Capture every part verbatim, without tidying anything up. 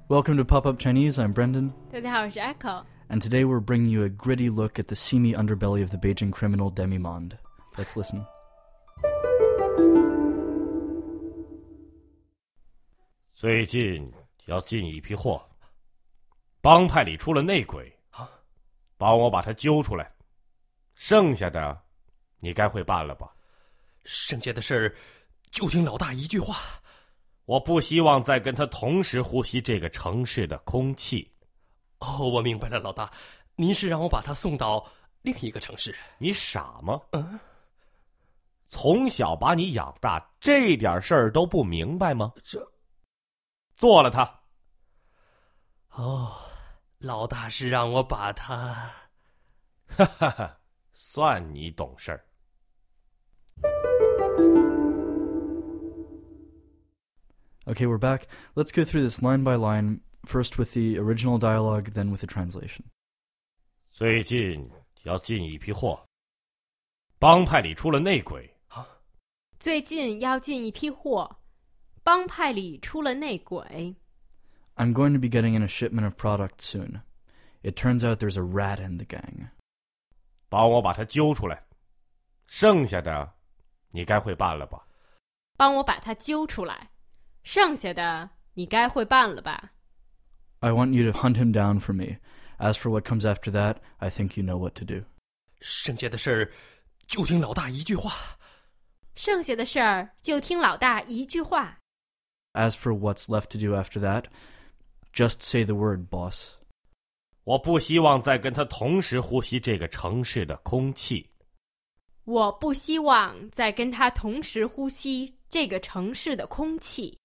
Welcome to Pop-Up Chinese, I'm Brendan. 大家好，我是 Echo. And today we're bringing you a gritty look at the seamy underbelly of the Beijing criminal demi-monde. Let's listen. 最近要进一批货，帮派里出了内鬼，帮我把他揪出来。剩下的，你该会办了吧？ 剩下的事儿，就听老大一句话。 我不希望再跟他同时呼吸这个城市的空气。 哦，我明白了，老大，您是让我把他送到另一个城市？ 你傻吗？ 嗯， 从小把你养大，这点事儿都不明白吗？ 这， 做了他。 哦，老大是让我把他…… 哈哈哈，算你懂事儿。 Okay, we're back. Let's go through this line by line, first with the original dialogue, then with the translation. 最近要进一批货，帮派里出了内鬼。 最近要进一批货，帮派里出了内鬼。 I'm going to be getting in a shipment of product soon. It turns out there's a rat in the gang. 帮我把他揪出来。剩下的，你该会办了吧？ 帮我把他揪出来。剩下的你该会办了吧？ I want you to hunt him down for me. As for what comes after that, I think you know what to do. 剩下的事儿，就听老大一句话。 剩下的事儿，就听老大一句话。 As for what's left to do after that, just say the word, boss. 我不希望再跟他同时呼吸这个城市的空气。 我不希望再跟他同时呼吸这个城市的空气。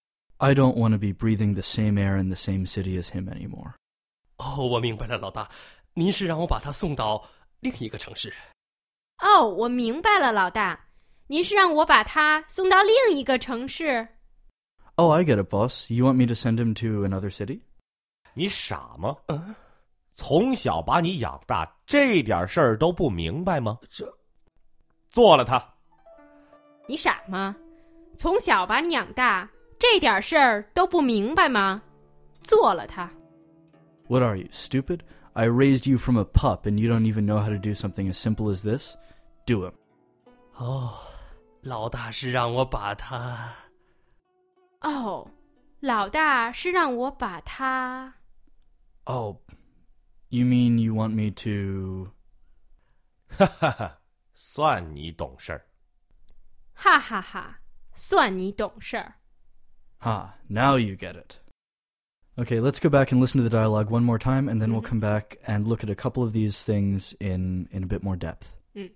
I don't want to be breathing the same air in the same city as him anymore. 哦，我明白了，老大，您是让我把他送到另一个城市？ 哦，我明白了，老大，您是让我把他送到另一个城市？ Oh, I get it, boss. You want me to send him to another city? 你傻吗？ 嗯， 从小把你养大，这点事儿都不明白吗？ 这， 做了他。 你傻吗？从小把你养大，这点事儿都不明白吗？做了他。 What are you, stupid? I raised you from a pup and you don't even know how to do something as simple as this? Do him. 哦，老大是让我把他…… 哦，老大是让我把他… Oh, you mean you want me to… 哈哈哈，算你懂事儿。 哈哈哈，算你懂事儿。 Ah, now you get it. Okay, let's go back and listen to the dialogue one more time, and then we'll come back and look at a couple of these things in, in a bit more depth. 嗯。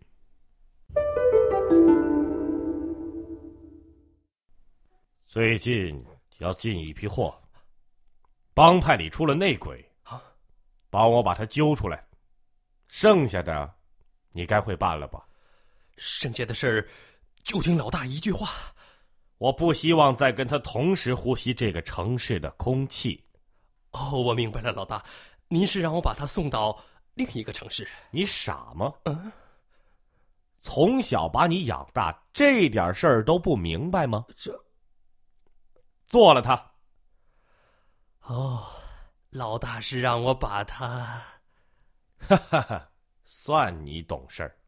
最近要进一批货，帮派里出了内鬼，帮我把他揪出来。剩下的，你该会办了吧？ 剩下的事儿，就听老大一句话。 我不希望再跟他同时呼吸这个城市的空气。 哦，我明白了，老大，您是让我把他送到另一个城市？ 你傻吗？ 嗯， 从小把你养大，这点事儿都不明白吗？ 这， 做了他。 哦，老大是让我把他…… 哈哈哈，算你懂事儿。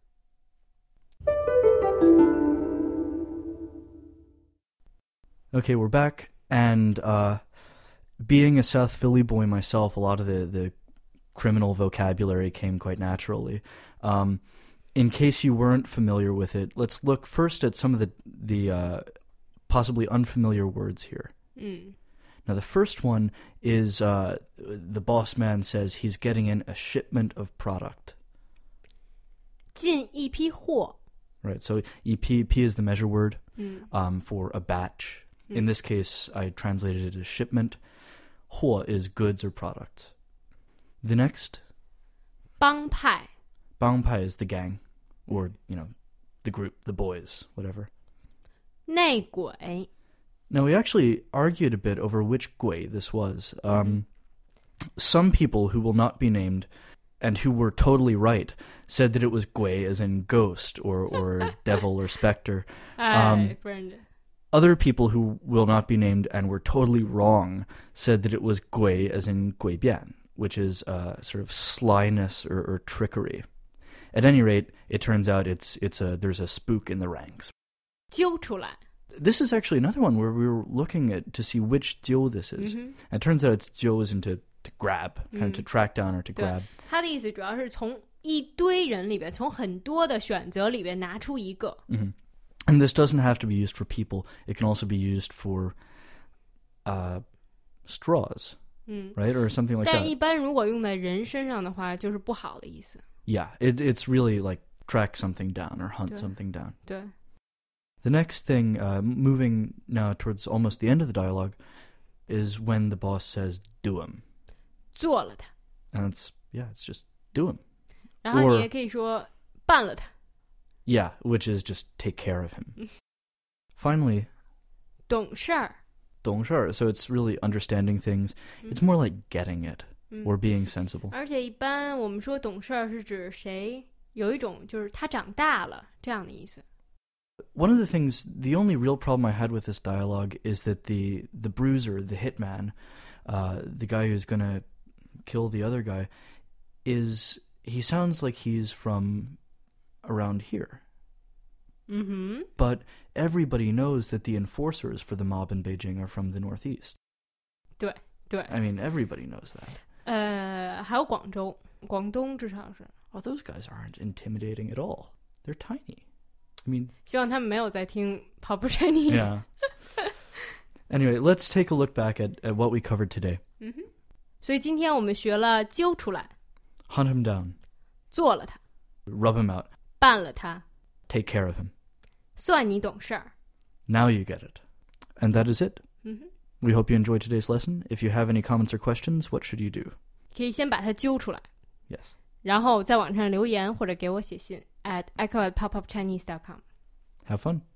Okay, we're back, and uh, being a South Philly boy myself, a lot of the, the criminal vocabulary came quite naturally. Um, in case you weren't familiar with it, let's look first at some of the, the uh, possibly unfamiliar words here. 嗯。 Now, the first one is uh, the boss man says he's getting in a shipment of product. 进一批货。 Right, so E P, P is the measure word 嗯 um, for a batch. In this case, I translated it as shipment. 货 is goods or product. The next, 帮派。 bang pai is the gang, or, you know, the group, the boys, whatever. 内鬼。 Now, we actually argued a bit over which gui this was. Um, some people who will not be named and who were totally right said that it was gui as in ghost or, or devil or specter. Um, 不是 Other people who will not be named and were totally wrong said that it was 鬼 as in 诡辩, which is uh, sort of slyness or, or trickery. At any rate, it turns out it's it's a there's a spook in the ranks. 揪出来 This is actually another one where we were looking at to see which 揪 this is. Mm-hmm. And it turns out it's 揪 is into to grab, kind of to track down or to 对 grab. 他的意思主要是从一堆人里边，从很多的选择里边拿出一个。 Mm-hmm. And this doesn't have to be used for people. It can also be used for uh, straws, 嗯 right? Or something like 但 that. 一般如果用在人身上的话，就是不好的意思。 Yeah, it, it's really like track something down or hunt 对 something down. 对， The next thing, uh, moving now towards almost the end of the dialogue, is when the boss says, do him. 做了它， And it's, yeah, it's just do him. 然后 Or- 你也可以说办了它， Yeah, which is just take care of him. Finally, 懂事儿。 懂事, so it's really understanding things. It's more like getting it 嗯 or being sensible. 而且一般我们说懂事儿是指谁有一种就是他长大了这样的意思。 One of the things, the only real problem I had with this dialogue is that the the bruiser, the hitman, uh, the guy who's going to kill the other guy, is he sounds like he's from around here. 嗯哼， But everybody knows that the enforcers for the mob in Beijing are from the northeast. 对对， I mean, everybody knows that. 呃，还有广州、广东至少是。 Oh, those guys aren't intimidating at all. They're tiny. I mean, 希望他们没有在听 Pop Chinese。 yeah. Anyway, let's take a look back at, at what we covered today. 嗯哼，所以今天我们学了揪出来， Hunt him down. 做了它， Rub him out. 办了它， Take care of him. 算你懂事儿。 Now you get it. And that is it. 嗯哼， We hope you enjoyed today's lesson. If you have any comments or questions, what should you do? 可以先把它揪出来， Yes. 然后在网上留言或者给我写信 at echo at popupchinese dot com。 Have fun.